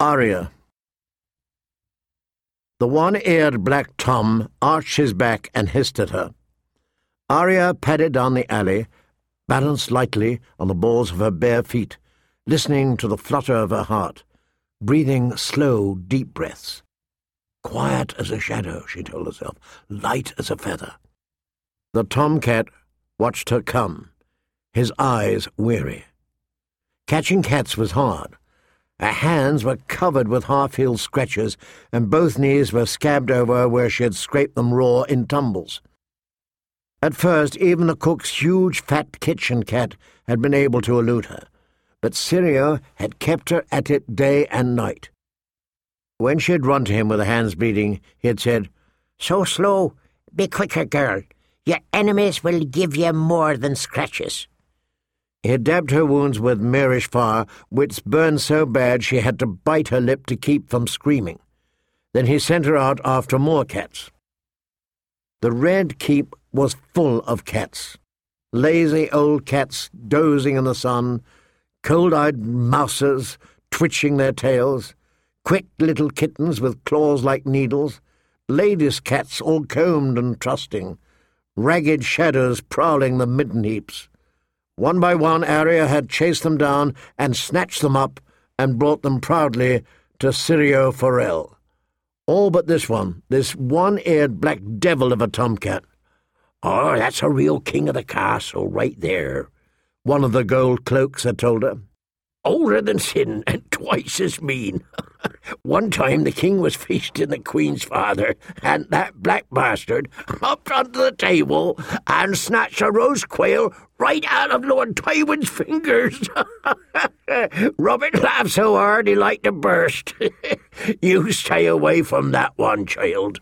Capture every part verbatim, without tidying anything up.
Arya. The one-eared black Tom arched his back and hissed at her. Arya padded down the alley, balanced lightly on the balls of her bare feet, listening to the flutter of her heart, breathing slow, deep breaths. Quiet as a shadow, she told herself, light as a feather. The tomcat watched her come, his eyes weary. Catching cats was hard. Her hands were covered with half-healed scratches, and both knees were scabbed over where she had scraped them raw in tumbles. At first, even the cook's huge fat kitchen cat had been able to elude her, but Syrio had kept her at it day and night. When she had run to him with her hands bleeding, he had said, "So slow, be quicker, girl. Your enemies will give you more than scratches." He had dabbed her wounds with Marish fire, which burned so bad she had to bite her lip to keep from screaming. Then he sent her out after more cats. The Red Keep was full of cats, lazy old cats dozing in the sun, cold-eyed mouses twitching their tails, quick little kittens with claws like needles, ladies' cats all combed and trusting, ragged shadows prowling the midden heaps. One by one, Arya had chased them down and snatched them up and brought them proudly to Syrio Forel. All but this one, this one-eared black devil of a tomcat. "Oh, that's a real king of the castle right there," one of the gold cloaks had told her. "Older than sin and twice as mean. One time the king was feasting the queen's father, and that black bastard hopped onto the table and snatched a roast quail right out of Lord Tywin's fingers. Robert laughed so hard he like to burst. You stay away from that one, child."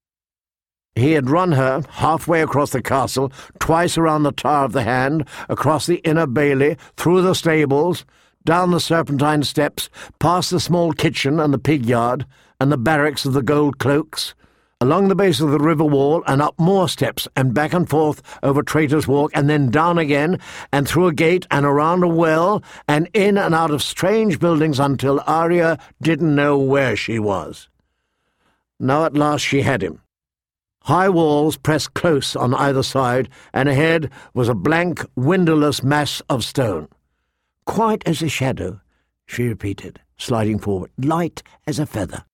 He had run her halfway across the castle, twice around the Tower of the Hand, across the inner bailey, through the stables, down the serpentine steps, past the small kitchen and the pig yard, and the barracks of the gold cloaks, along the base of the river wall and up more steps, and back and forth over Traitor's Walk, and then down again, and through a gate and around a well, and in and out of strange buildings until Arya didn't know where she was. Now at last she had him. High walls pressed close on either side, and ahead was a blank, windowless mass of stone. "Quiet as a shadow," she repeated, sliding forward, "light as a feather."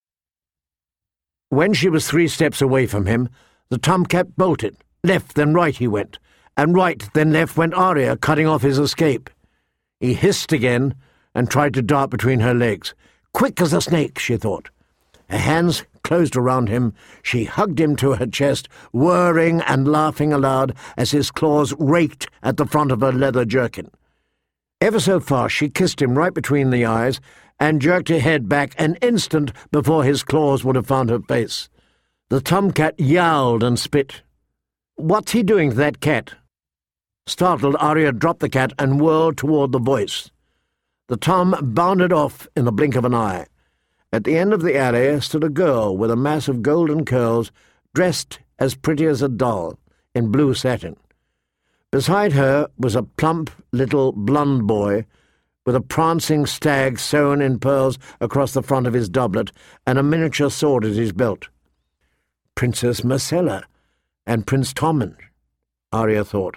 When she was three steps away from him, the tomcat bolted. Left, then right he went, and right, then left went Arya, cutting off his escape. He hissed again and tried to dart between her legs. Quick as a snake, she thought. Her hands closed around him. She hugged him to her chest, whirring and laughing aloud as his claws raked at the front of her leather jerkin. Ever so far, she kissed him right between the eyes and jerked her head back an instant before his claws would have found her face. The tomcat yowled and spit. "What's he doing to that cat?" Startled, Arya dropped the cat and whirled toward the voice. The tom bounded off in the blink of an eye. At the end of the alley stood a girl with a mass of golden curls, dressed as pretty as a doll, in blue satin. Beside her was a plump little blond boy with a prancing stag sewn in pearls across the front of his doublet and a miniature sword at his belt. Princess Myrcella and Prince Tommen, Arya thought.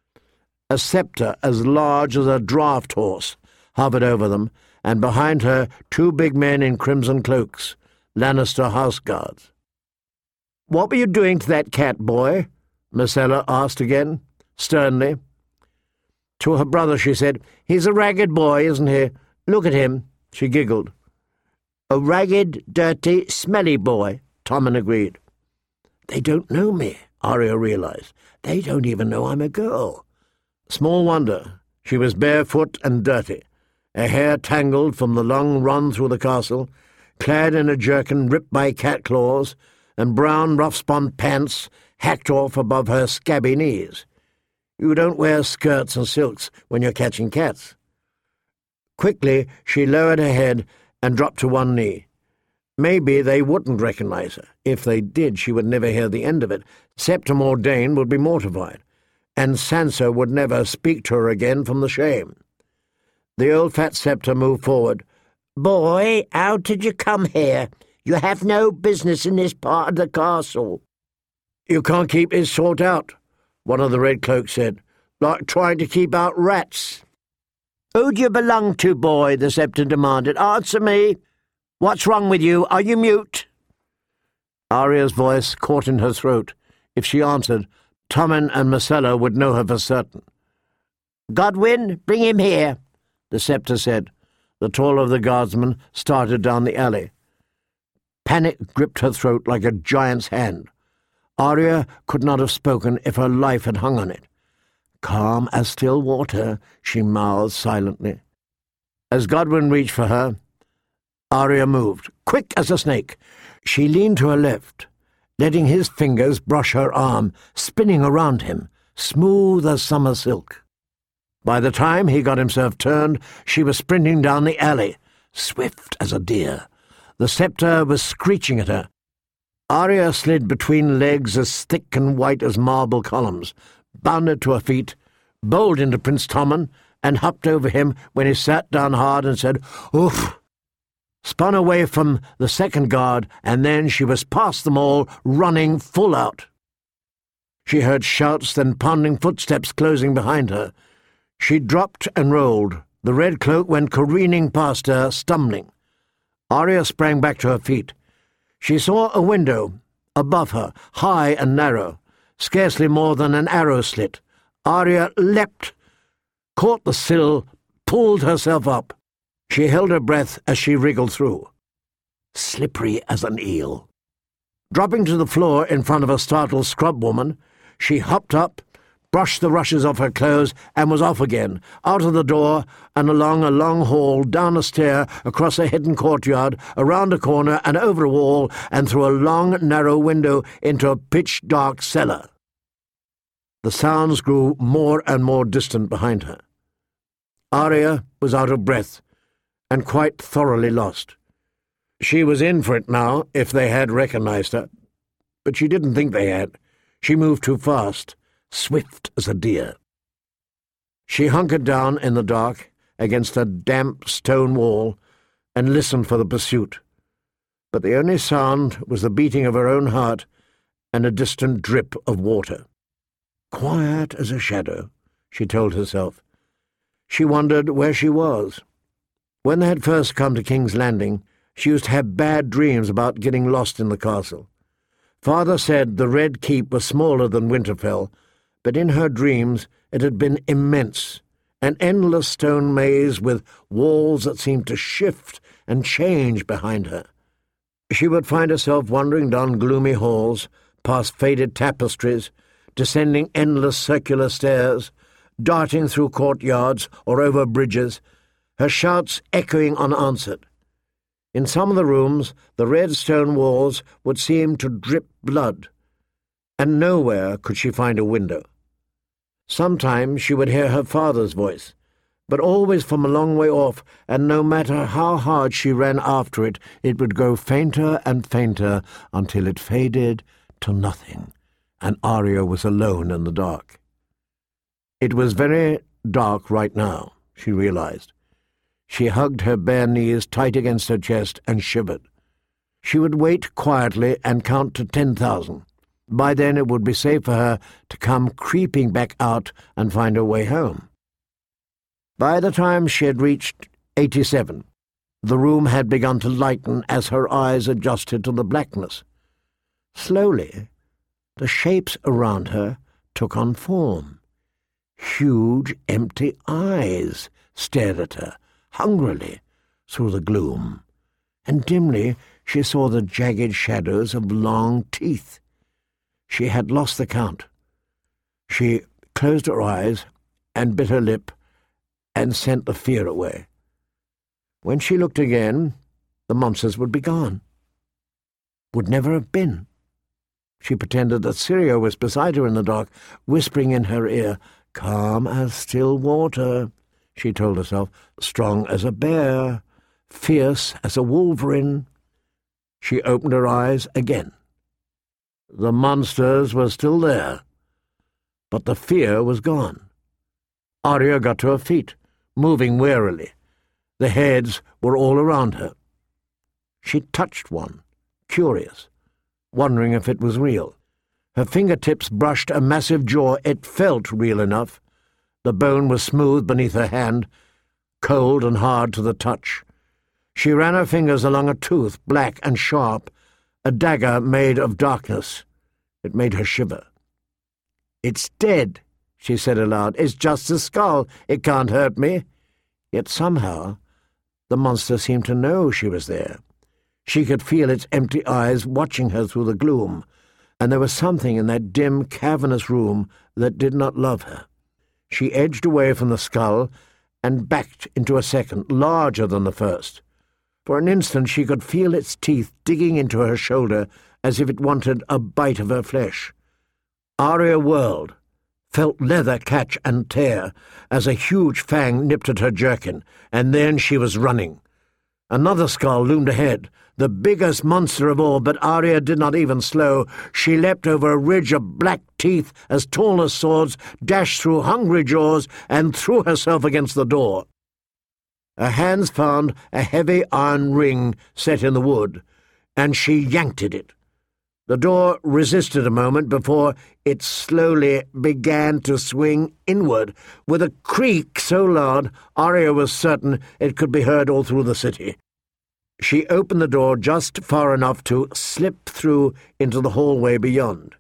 A sceptre as large as a draught horse hovered over them, and behind her two big men in crimson cloaks, Lannister house guards. "What were you doing to that cat, boy?" Myrcella asked again, sternly. To her brother she said, "He's a ragged boy, isn't he? Look at him." She giggled. "A ragged, dirty, smelly boy," Tommen agreed. "They don't know me," Arya realized. "They don't even know I'm a girl." Small wonder. She was barefoot and dirty, her hair tangled from the long run through the castle, clad in a jerkin ripped by cat claws, and brown rough-spun pants hacked off above her scabby knees. You don't wear skirts and silks when you're catching cats. Quickly she lowered her head and dropped to one knee. Maybe they wouldn't recognize her. If they did, she would never hear the end of it. Septa Mordane would be mortified, and Sansa would never speak to her again from the shame. The old fat Septa moved forward, "Boy, how did you come here? You have no business in this part of the castle." "You can't keep this sort out," one of the red cloaks said, "like trying to keep out rats." "Who do you belong to, boy?" the Scepter demanded. "Answer me. What's wrong with you? Are you mute?" Arya's voice caught in her throat. If she answered, Tommen and Myrcella would know her for certain. "Godwyn, bring him here," the Scepter said. The taller of the guardsmen started down the alley. Panic gripped her throat like a giant's hand. Arya could not have spoken if her life had hung on it. "Calm as still water," she mouthed silently. As Godwyn reached for her, Arya moved, quick as a snake. She leaned to her left, letting his fingers brush her arm, spinning around him, smooth as summer silk. By the time he got himself turned, she was sprinting down the alley, swift as a deer. The Scepter was screeching at her. Arya slid between legs as thick and white as marble columns, bounded to her feet, bowled into Prince Tommen, and hopped over him when he sat down hard and said, "Oof!" Spun away from the second guard, and then she was past them all, running full out. She heard shouts, then pounding footsteps closing behind her. She dropped and rolled. The red cloak went careening past her, stumbling. Arya sprang back to her feet. She saw a window above her, high and narrow, scarcely more than an arrow slit. Arya leapt, caught the sill, pulled herself up. She held her breath as she wriggled through. Slippery as an eel. Dropping to the floor in front of a startled scrub woman, she hopped up, brushed the rushes off her clothes, and was off again, out of the door and along a long hall, down a stair, across a hidden courtyard, around a corner and over a wall, and through a long, narrow window into a pitch-dark cellar. The sounds grew more and more distant behind her. Arya was out of breath, and quite thoroughly lost. She was in for it now, if they had recognized her. But she didn't think they had. She moved too fast, swift as a deer. She hunkered down in the dark against a damp stone wall and listened for the pursuit. But the only sound was the beating of her own heart and a distant drip of water. Quiet as a shadow, she told herself. She wondered where she was. When they had first come to King's Landing, she used to have bad dreams about getting lost in the castle. Father said the Red Keep was smaller than Winterfell, but in her dreams it had been immense, an endless stone maze with walls that seemed to shift and change behind her. She would find herself wandering down gloomy halls, past faded tapestries, descending endless circular stairs, darting through courtyards or over bridges, her shouts echoing unanswered. In some of the rooms, the red stone walls would seem to drip blood, and nowhere could she find a window. Sometimes she would hear her father's voice, but always from a long way off, and no matter how hard she ran after it, it would grow fainter and fainter until it faded to nothing, and Arya was alone in the dark. It was very dark right now, she realized. She hugged her bare knees tight against her chest and shivered. She would wait quietly and count to ten thousand. By then it would be safe for her to come creeping back out and find her way home. By the time she had reached eighty-seven, the room had begun to lighten as her eyes adjusted to the blackness. Slowly, the shapes around her took on form. Huge, empty eyes stared at her, hungrily, through the gloom, and dimly she saw the jagged shadows of long teeth. She had lost the count. She closed her eyes and bit her lip and sent the fear away. When she looked again, the monsters would be gone. Would never have been. She pretended that Syrio was beside her in the dark, whispering in her ear, "Calm as still water," she told herself, "strong as a bear, fierce as a wolverine." She opened her eyes again. The monsters were still there, but the fear was gone. Arya got to her feet, moving warily. The heads were all around her. She touched one, curious, wondering if it was real. Her fingertips brushed a massive jaw. It felt real enough. The bone was smooth beneath her hand, cold and hard to the touch. She ran her fingers along a tooth, black and sharp, a dagger made of darkness. It made her shiver. "It's dead," she said aloud. "It's just a skull. It can't hurt me." Yet somehow the monster seemed to know she was there. She could feel its empty eyes watching her through the gloom, and there was something in that dim, cavernous room that did not love her. She edged away from the skull and backed into a second, larger than the first. For an instant she could feel its teeth digging into her shoulder as if it wanted a bite of her flesh. Arya whirled, felt leather catch and tear as a huge fang nipped at her jerkin, and then she was running. Another skull loomed ahead, the biggest monster of all, but Arya did not even slow. She leapt over a ridge of black teeth as tall as swords, dashed through hungry jaws, and threw herself against the door. Her hands found a heavy iron ring set in the wood, and she yanked at it. The door resisted a moment before it slowly began to swing inward, with a creak so loud Arya was certain it could be heard all through the city. She opened the door just far enough to slip through into the hallway beyond.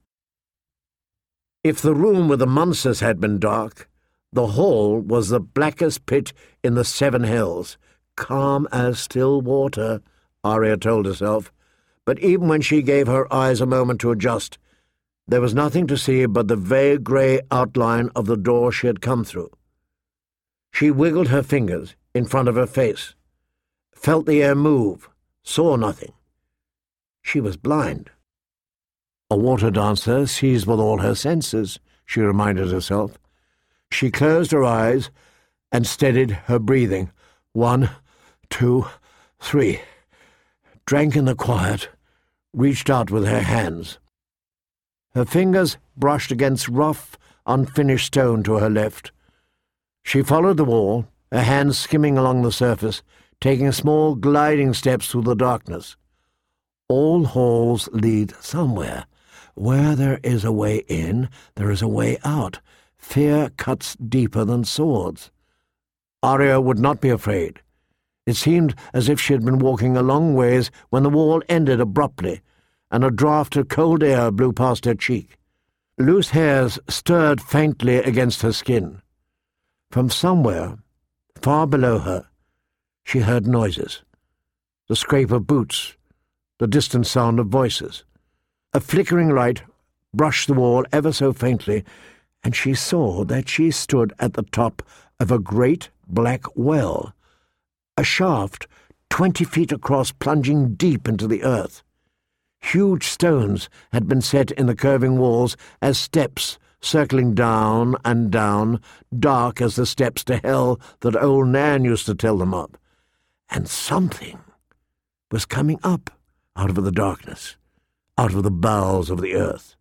If the room with the monsters had been dark, the hall was the blackest pit in the Seven Hells, calm as still water, Arya told herself. But even when she gave her eyes a moment to adjust, there was nothing to see but the vague grey outline of the door she had come through. She wiggled her fingers in front of her face, felt the air move, saw nothing. She was blind. A water dancer sees with all her senses, she reminded herself. She closed her eyes and steadied her breathing. One, two, three. Drank in the quiet, reached out with her hands. Her fingers brushed against rough, unfinished stone to her left. She followed the wall, her hands skimming along the surface, taking small gliding steps through the darkness. All halls lead somewhere. Where there is a way in, there is a way out. Fear cuts deeper than swords. Arya would not be afraid. It seemed as if she had been walking a long ways when the wall ended abruptly, and a draught of cold air blew past her cheek. Loose hairs stirred faintly against her skin. From somewhere, far below her, she heard noises. The scrape of boots, the distant sound of voices. A flickering light brushed the wall ever so faintly, and she saw that she stood at the top of a great black well, a shaft twenty feet across plunging deep into the earth. Huge stones had been set in the curving walls as steps, circling down and down, dark as the steps to hell that old Nan used to tell them of. And something was coming up out of the darkness, out of the bowels of the earth.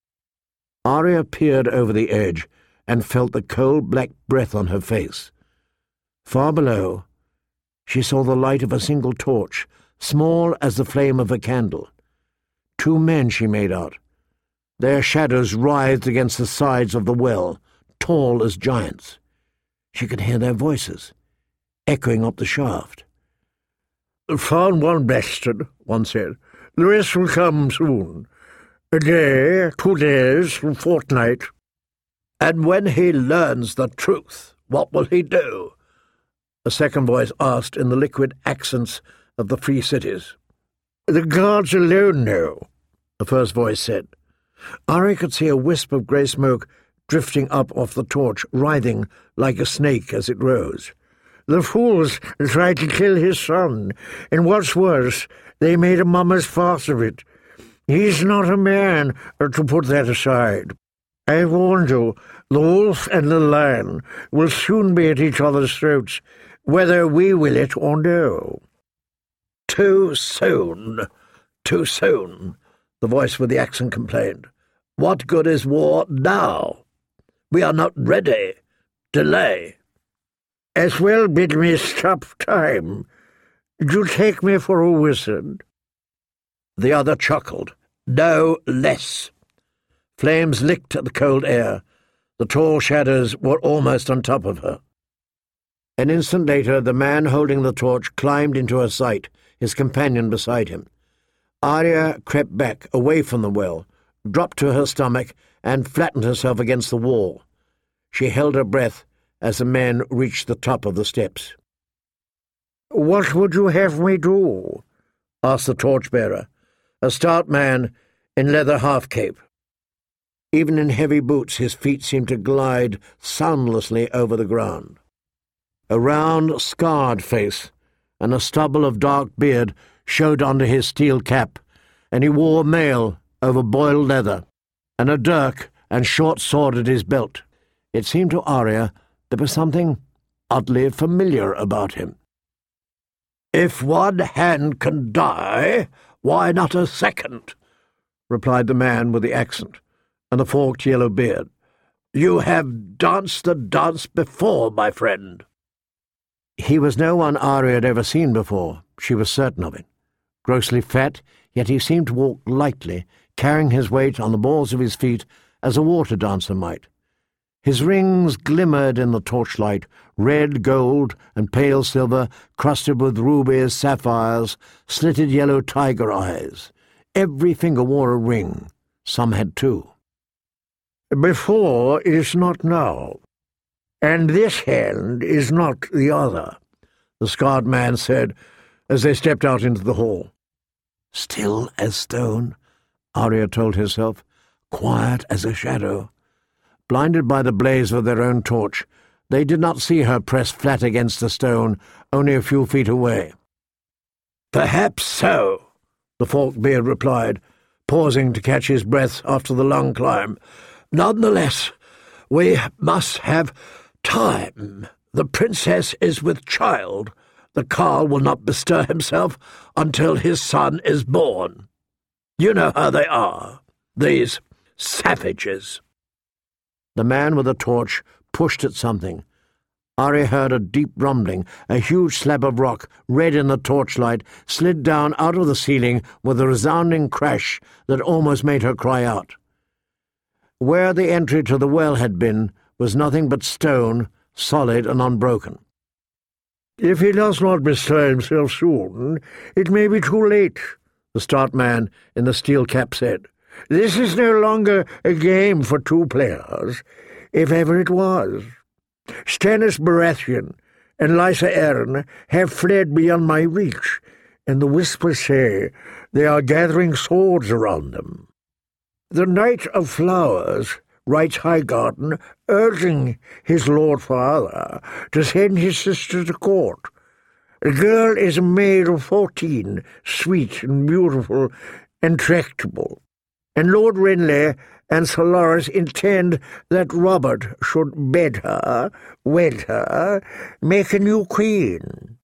Arya peered over the edge and felt the cold black breath on her face. Far below, she saw the light of a single torch, small as the flame of a candle. Two men she made out. Their shadows writhed against the sides of the well, tall as giants. She could hear their voices, echoing up the shaft. "Found one bastard," one said. "The rest will come soon. A day, two days, a fortnight." "And when he learns the truth, what will he do?" a second voice asked in the liquid accents of the free cities. "The gods alone know," the first voice said. Arya could see a wisp of grey smoke drifting up off the torch, writhing like a snake as it rose. "The fools tried to kill his son, and what's worse, they made a mummer's farce of it. He's not a man to put that aside. I warned you, the wolf and the lion will soon be at each other's throats, whether we will it or no." "Too soon, too soon," the voice with the accent complained. "What good is war now? We are not ready. Delay." As well bid me stop time. Do you take me for a wizard? The other chuckled. No less. Flames licked at the cold air. The tall shadows were almost on top of her. An instant later, the man holding the torch climbed into her sight, his companion beside him. Arya crept back, away from the well, dropped to her stomach, and flattened herself against the wall. She held her breath as the men reached the top of the steps. "What would you have me do?" asked the torchbearer, a stout man in leather half-cape. Even in heavy boots his feet seemed to glide soundlessly over the ground. A round, scarred face and a stubble of dark beard showed under his steel cap, and he wore mail over boiled leather, and a dirk and short sword at his belt. It seemed to Arya there was something oddly familiar about him. "If one hand can die, why not a second?" replied the man with the accent and the forked yellow beard. "You have danced the dance before, my friend." He was no one Arya had ever seen before, she was certain of it. Grossly fat, yet he seemed to walk lightly, carrying his weight on the balls of his feet as a water dancer might. His rings glimmered in the torchlight, red, gold, and pale silver, crusted with rubies, sapphires, slitted yellow tiger eyes. Every finger wore a ring. Some had two. "Before is not now, and this hand is not the other," the scarred man said as they stepped out into the hall. Still as stone, Arya told herself, quiet as a shadow. Blinded by the blaze of their own torch, they did not see her press flat against the stone, only a few feet away. "Perhaps so," the forked beard replied, pausing to catch his breath after the long climb. "Nonetheless, we must have time. The princess is with child. The Carl will not bestir himself until his son is born. You know how they are, these savages." The man with the torch pushed at something. Arya heard a deep rumbling. A huge slab of rock, red in the torchlight, slid down out of the ceiling with a resounding crash that almost made her cry out. Where the entry to the well had been was nothing but stone, solid and unbroken. "If he does not bestir himself soon, it may be too late," the stout man in the steel cap said. "This is no longer a game for two players, if ever it was. Stannis Baratheon and Lysa Arryn have fled beyond my reach, and the whispers say they are gathering swords around them. The Knight of Flowers writes Highgarden, urging his lord father to send his sister to court. The girl is a maid of fourteen, sweet and beautiful and tractable, and Lord Renly and Sir Loras intend that Robert should bed her, wed her, make a new queen.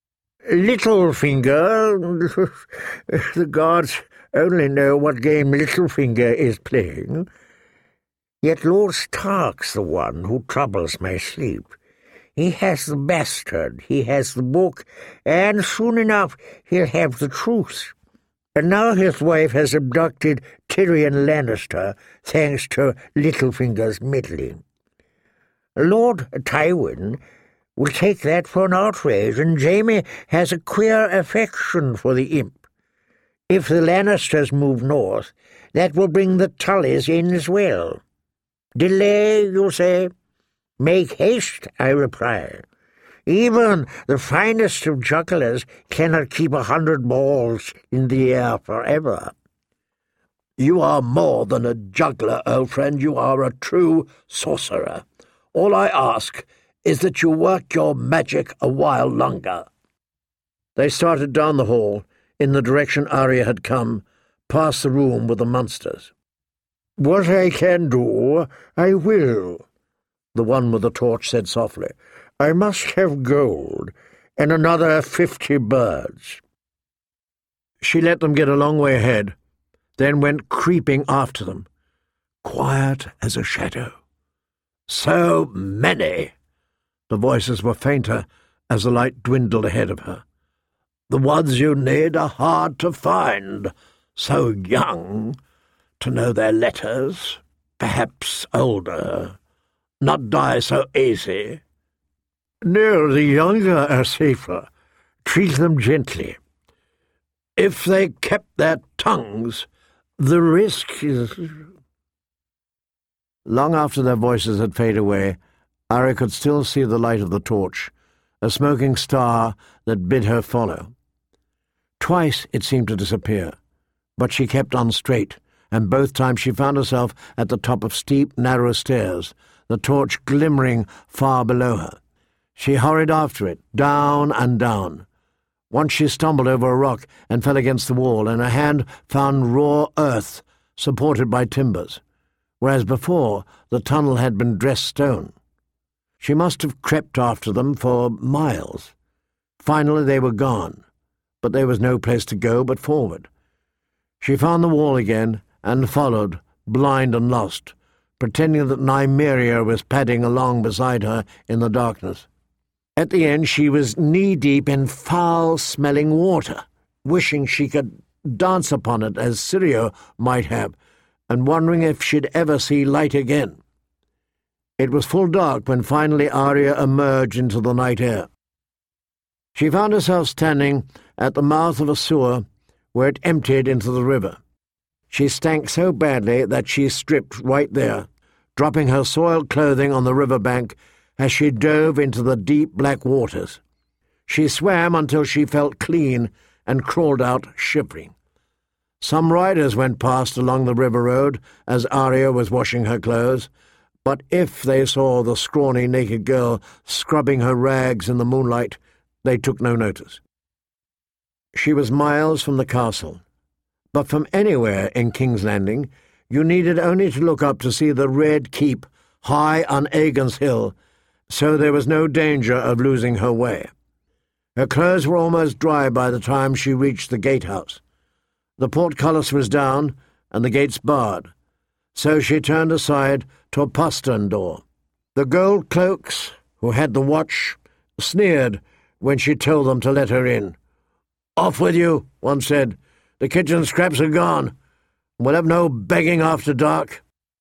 Littlefinger, the gods only know what game Littlefinger is playing. Yet Lord Stark's the one who troubles my sleep. He has the bastard, he has the book, and soon enough he'll have the truth. And now his wife has abducted Tyrion Lannister, thanks to Littlefinger's meddling. Lord Tywin will take that for an outrage, and Jaime has a queer affection for the imp. If the Lannisters move north, that will bring the Tullys in as well. Delay, you say? Make haste, I reply. Even the finest of jugglers cannot keep a hundred balls in the air forever. You are more than a juggler, old friend. You are a true sorcerer. All I ask is that you work your magic a while longer." They started down the hall, in the direction Arya had come, past the room with the monsters. "What I can do, I will," the one with the torch said softly. "I must have gold, and another fifty birds." She let them get a long way ahead, then went creeping after them, quiet as a shadow. "So many!" The voices were fainter as the light dwindled ahead of her. "The ones you need are hard to find. So young, to know their letters, perhaps older, not die so easy. No, the younger are safer. Treat them gently. If they kept their tongues, the risk is—" Long after their voices had faded away, Arya could still see the light of the torch, a smoking star that bid her follow. Twice it seemed to disappear, but she kept on straight, and both times she found herself at the top of steep, narrow stairs, the torch glimmering far below her. She hurried after it, down and down. Once she stumbled over a rock and fell against the wall, and her hand found raw earth supported by timbers, whereas before the tunnel had been dressed stone. She must have crept after them for miles. Finally they were gone, but there was no place to go but forward. She found the wall again and followed, blind and lost, pretending that Nymeria was padding along beside her in the darkness. At the end she was knee-deep in foul-smelling water, wishing she could dance upon it as Syrio might have, and wondering if she'd ever see light again. It was full dark when finally Arya emerged into the night air. She found herself standing at the mouth of a sewer where it emptied into the river. She stank so badly that she stripped right there, dropping her soiled clothing on the river bank as she dove into the deep black waters. She swam until she felt clean and crawled out shivering. Some riders went past along the river road as Arya was washing her clothes, but if they saw the scrawny naked girl scrubbing her rags in the moonlight, they took no notice. She was miles from the castle, but from anywhere in King's Landing you needed only to look up to see the Red Keep high on Aegon's Hill, so there was no danger of losing her way. Her clothes were almost dry by the time she reached the gatehouse. The portcullis was down and the gates barred, so she turned aside to a postern door. The gold cloaks, who had the watch, sneered when she told them to let her in. "Off with you," one said. "The kitchen scraps are gone. We'll have no begging after dark."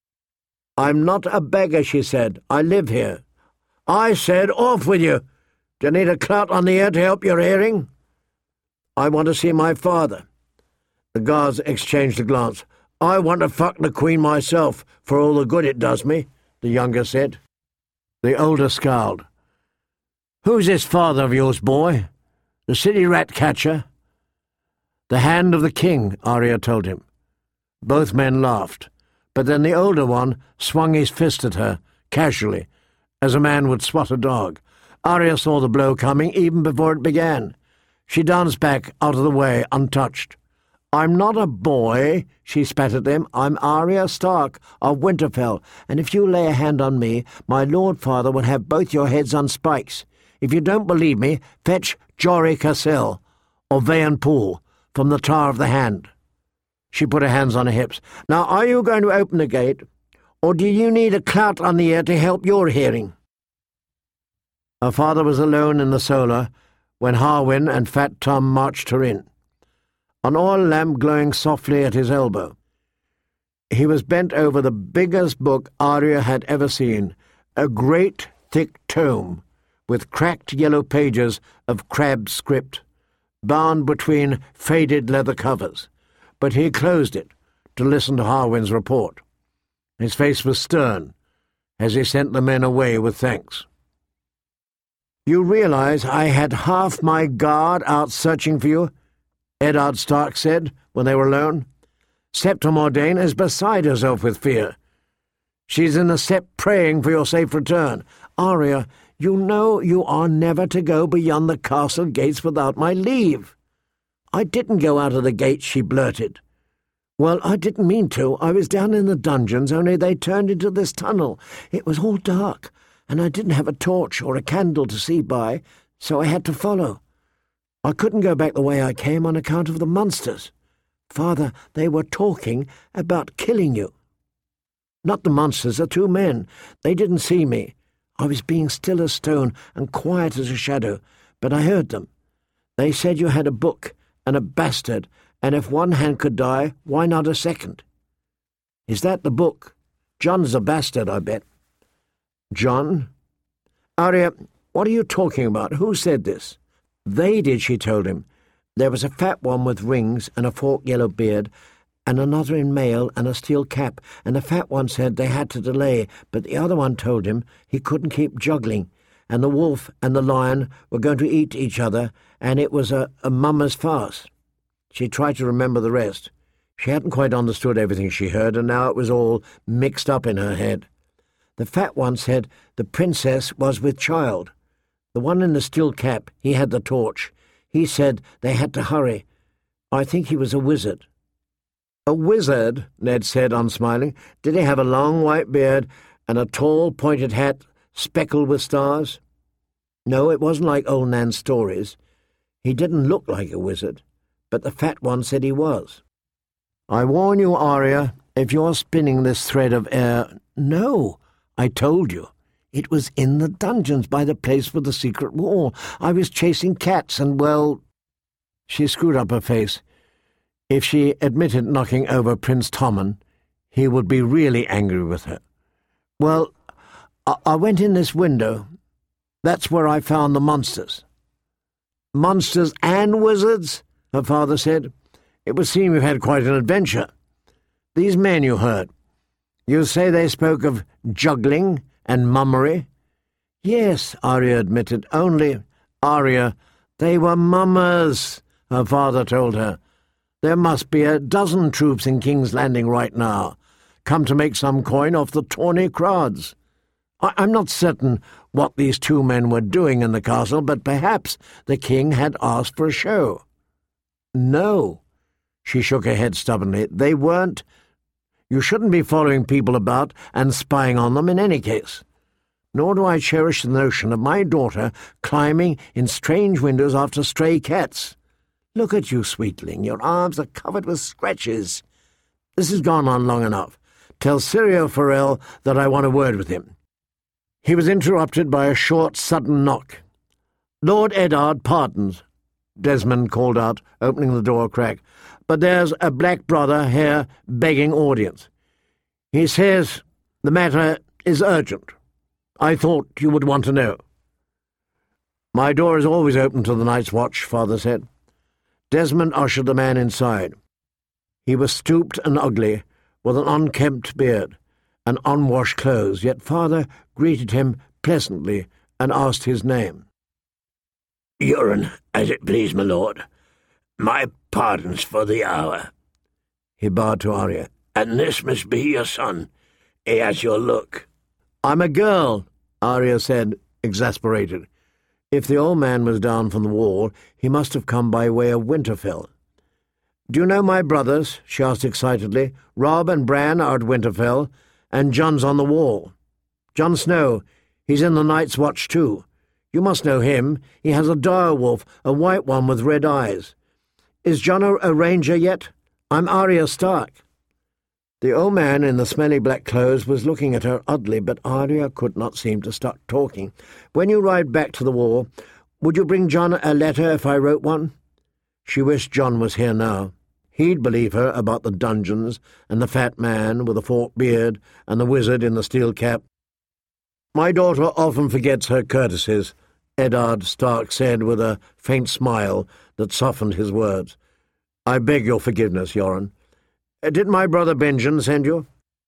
"I'm not a beggar," she said. "I live here." "I said off with you. Do you need a clout on the ear to help your hearing?" "I want to see my father." The guards exchanged a glance. "I want to fuck the Queen myself, for all the good it does me," the younger said. The older scowled. "Who's this father of yours, boy? The city rat-catcher?" "The Hand of the King," Arya told him. Both men laughed, but then the older one swung his fist at her, casually, as a man would swat a dog. Arya saw the blow coming even before it began. She danced back out of the way, untouched. "I'm not a boy," she spat at them. "I'm Arya Stark of Winterfell, and if you lay a hand on me, my lord father will have both your heads on spikes. If you don't believe me, fetch Jory Cassel, or Vayan Poole, from the Tower of the Hand." She put her hands on her hips. "Now, are you going to open the gate, or do you need a clout on the ear to help your hearing?" Her father was alone in the solar when Harwin and Fat Tom marched her in, an oil lamp glowing softly at his elbow. He was bent over the biggest book Arya had ever seen, a great thick tome with cracked yellow pages of crabbed script, bound between faded leather covers, but he closed it to listen to Harwin's report. His face was stern as he sent the men away with thanks. "You realize I had half my guard out searching for you?" Eddard Stark said when they were alone. "Septa Mordane is beside herself with fear. She's in the sept praying for your safe return. Arya, you know you are never to go beyond the castle gates without my leave." "I didn't go out of the gates," she blurted. "Well, I didn't mean to. I was down in the dungeons, only they turned into this tunnel. It was all dark, and I didn't have a torch or a candle to see by, so I had to follow. I couldn't go back the way I came on account of the monsters. Father, they were talking about killing you." "Not the monsters, the two men. They didn't see me. I was being still as stone and quiet as a shadow, but I heard them. They said you had a book and a bastard, and if one hand could die, why not a second? Is that the book? John's a bastard, I bet. John? Arya, what are you talking about? Who said this? They did, she told him. There was a fat one with rings and a forked yellow beard, and another in mail and a steel cap, and the fat one said they had to delay, but the other one told him he couldn't keep juggling, and the wolf and the lion were going to eat each other, and it was a, a mummer's farce. She tried to remember the rest. She hadn't quite understood everything she heard, and now it was all mixed up in her head. The fat one said the princess was with child. The one in the steel cap, he had the torch. He said they had to hurry. I think he was a wizard. A wizard, Ned said, unsmiling. Did he have a long white beard and a tall pointed hat speckled with stars? No, it wasn't like old Nan's stories. He didn't look like a wizard, but the fat one said he was. I warn you, Arya, if you're spinning this thread of air— No, I told you. It was in the dungeons by the place with the secret wall. I was chasing cats and, well— She screwed up her face. If she admitted knocking over Prince Tommen, he would be really angry with her. Well, I, I went in this window. That's where I found the monsters. Monsters and wizards, her father said. It would seem you've had quite an adventure. These men you heard, you say they spoke of juggling and mummery? Yes, Arya admitted, only, Arya, they were mummers, her father told her. There must be a dozen troops in King's Landing right now, come to make some coin off the tawny crowds. I- I'm not certain what these two men were doing in the castle, but perhaps the king had asked for a show. No, she shook her head stubbornly. They weren't. You shouldn't be following people about and spying on them in any case. Nor do I cherish the notion of my daughter climbing in strange windows after stray cats. Look at you, sweetling. Your arms are covered with scratches. This has gone on long enough. Tell Syrio Forel that I want a word with him. He was interrupted by a short, sudden knock. Lord Eddard pardons, Desmond called out, opening the door a crack, but there's a black brother here begging audience. He says the matter is urgent. I thought you would want to know. My door is always open to the night's watch, father said. Desmond ushered the man inside. He was stooped and ugly, with an unkempt beard and unwashed clothes, yet father greeted him pleasantly and asked his name. Euron, as it please my lord. My pardons for the hour. He bowed to Arya. And this must be your son. He has your look. I'm a girl, Arya said, exasperated. If the old man was down from the wall, he must have come by way of Winterfell. Do you know my brothers? She asked excitedly. Robb and Bran are at Winterfell, and Jon's on the wall. Jon Snow, he's in the Night's Watch too. You must know him. He has a dire wolf, a white one with red eyes. Is Jon a, a ranger yet? I'm Arya Stark. The old man in the smelly black clothes was looking at her oddly, but Arya could not seem to stop talking. When you ride back to the wall, would you bring Jon a letter if I wrote one? She wished Jon was here now. He'd believe her about the dungeons and the fat man with the forked beard and the wizard in the steel cap. My daughter often forgets her courtesies, Eddard Stark said with a faint smile that softened his words. I beg your forgiveness, Yoren. Did my brother Benjen send you?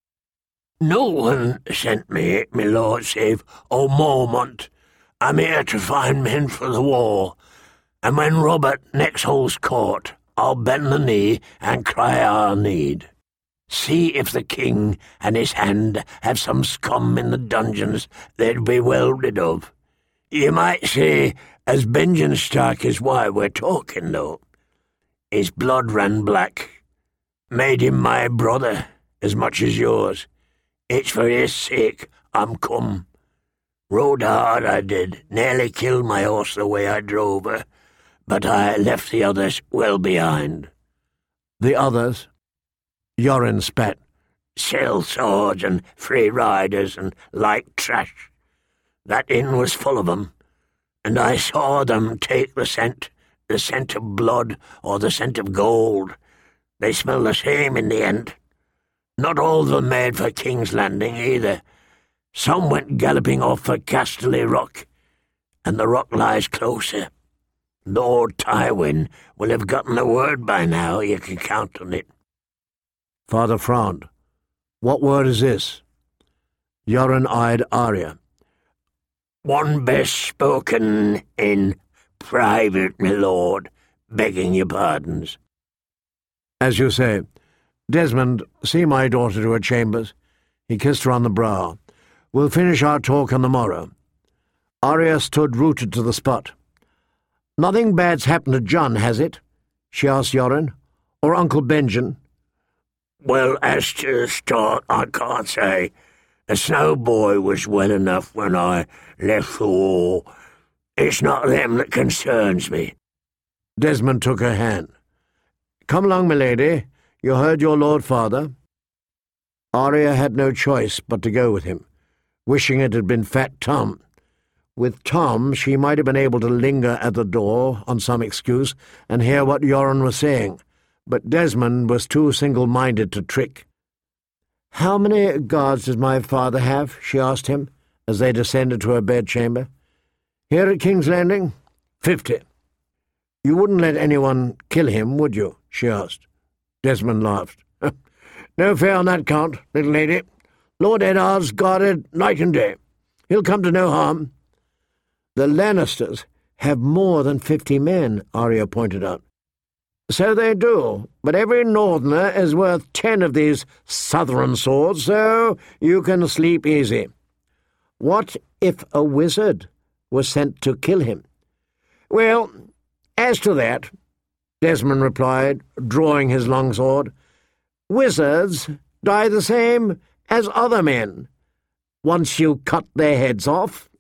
No one sent me, my lord, save old Mormont. I'm here to find men for the war, and when Robert next holds court, I'll bend the knee and cry our need. See if the king and his hand have some scum in the dungeons they'd be well rid of. You might say, as Benjen Stark is why we're talking, though. His blood ran black. Made him my brother, as much as yours. It's for his sake I'm come. Rode hard I did, nearly killed my horse the way I drove her, but I left the others well behind. The others? Yoren spat. Sell swords and free riders and like trash. That inn was full of 'em, and I saw them take the scent, the scent of blood or the scent of gold. They smell the same in the end. Not all of them made for King's Landing either. Some went galloping off for Casterly Rock, and the rock lies closer. Lord Tywin will have gotten the word by now, you can count on it." Father frowned. "What word is this?" Yoren eyed Arya. "One best spoken in private, my lord, begging your pardons." "As you say. Desmond, see my daughter to her chambers." He kissed her on the brow. "We'll finish our talk on the morrow." Arya stood rooted to the spot. "Nothing bad's happened to John, has it?" she asked Yoren. "Or Uncle Benjen?" "Well, as to the start, I can't say. The Snow Boy was well enough when I left the war. It's not them that concerns me." Desmond took her hand. "Come along, my lady. You heard your Lord Father." Arya had no choice but to go with him, wishing it had been Fat Tom. With Tom, she might have been able to linger at the door on some excuse and hear what Yoren was saying, but Desmond was too single-minded to trick. "How many guards does my father have?" she asked him, as they descended to her bedchamber. "Here at King's Landing? Fifty." "You wouldn't let anyone kill him, would you?" she asked. Desmond laughed. "No fear on that count, little lady. Lord Eddard's guarded night and day. He'll come to no harm." "The Lannisters have more than fifty men," Arya pointed out. "So they do, but every northerner is worth ten of these southern swords, so you can sleep easy." "What if a wizard was sent to kill him?" "Well, as to that," Desmond replied, drawing his long sword, "wizards die the same as other men. Once you cut their heads off,